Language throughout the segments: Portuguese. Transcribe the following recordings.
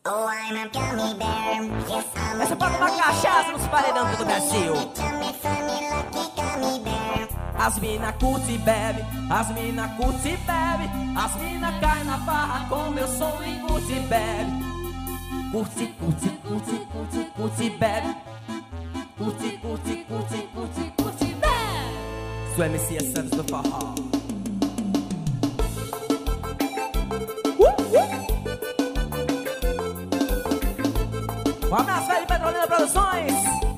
Oh, I'm a gummy bear. Yes, I'm a Essa pode uma cachaça nos paredão do Brasil. tummy funny lucky gummy bear. As mina curte e bebe, as mina curte e bebe. As mina cai na farra com meu som e curte e bebe. Curte, curte, curte, curte, curte e bebe. Curte, curte, curte, curte, curte e bebe. Sou MC Santos do forró. Um abraço, velho, Petrolina Produções.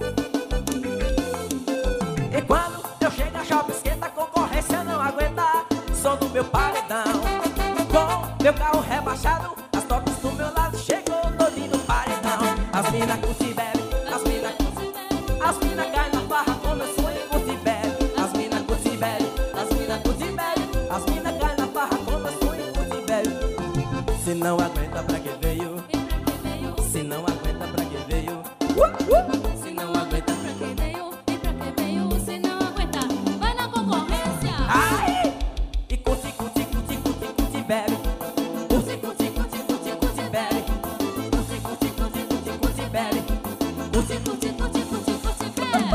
E quando eu chego a shopping, esquenta, a concorrência não aguenta. Som do meu paredão, com meu carro rebaixado. As tops do meu lado, chegou todinho no paredão. As mina curte e bebe, as mina curte e bebe. As mina caem na farra com meu sonho e curte e bebe. As mina curte e bebe, as mina curte e bebe. As mina caem na farra com meu sonho e curte e bebe. Se não aguenta, pra que veio? Se não aguenta, pra que veio? Se não aguenta, pra que veio? E pra que veio? Se não aguenta, vai na concorrência. Ai! E curte, curte, curte, curte, curte, bebe. Curte, curte, curte, curte, curte, bebe. Curte, curte, curte, curte, curte, bebe. Curte, curte, curte, curte, curte,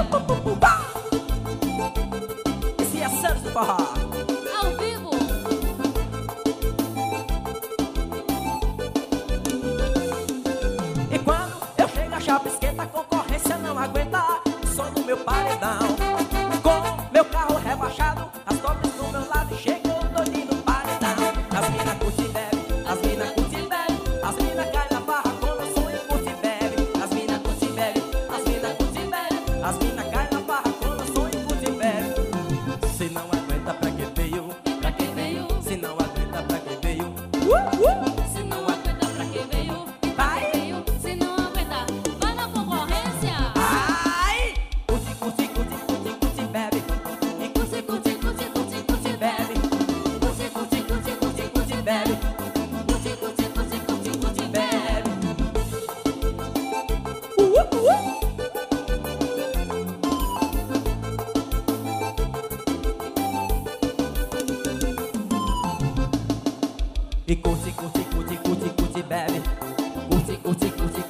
bebe. Esse é Santos do forró. Ao vivo. E quando eu chego a chapa esquenta, a concorrência não aguenta. Som do meu paredão, com meu carro rebaixado. As tops do meu lado, chegou doidinho no paredão. As mina curte e bebe, as mina curte e bebe. As mina cai na barra com meu som e curte e bebe. As mina curte e bebe, as mina curte e bebe. As mina cai na barra com meu som e curte e bebe. Se não aguenta, pra que veio? Pra que veio? Se não aguenta, pra que veio? Se não aguenta, pra que veio? E pra que veio? Se não aguenta, vai na concorrência. Ai! Curte, curte, curte, curte, curte, bebe. E curte, curte, curte, curte, curte, bebe. Curte, curte, curte, curte, curte, bebe. Curte, curte, curte, curte, curte, bebe. E curte, curte, curte, curte, curte, bebe. Curte, curte, curte,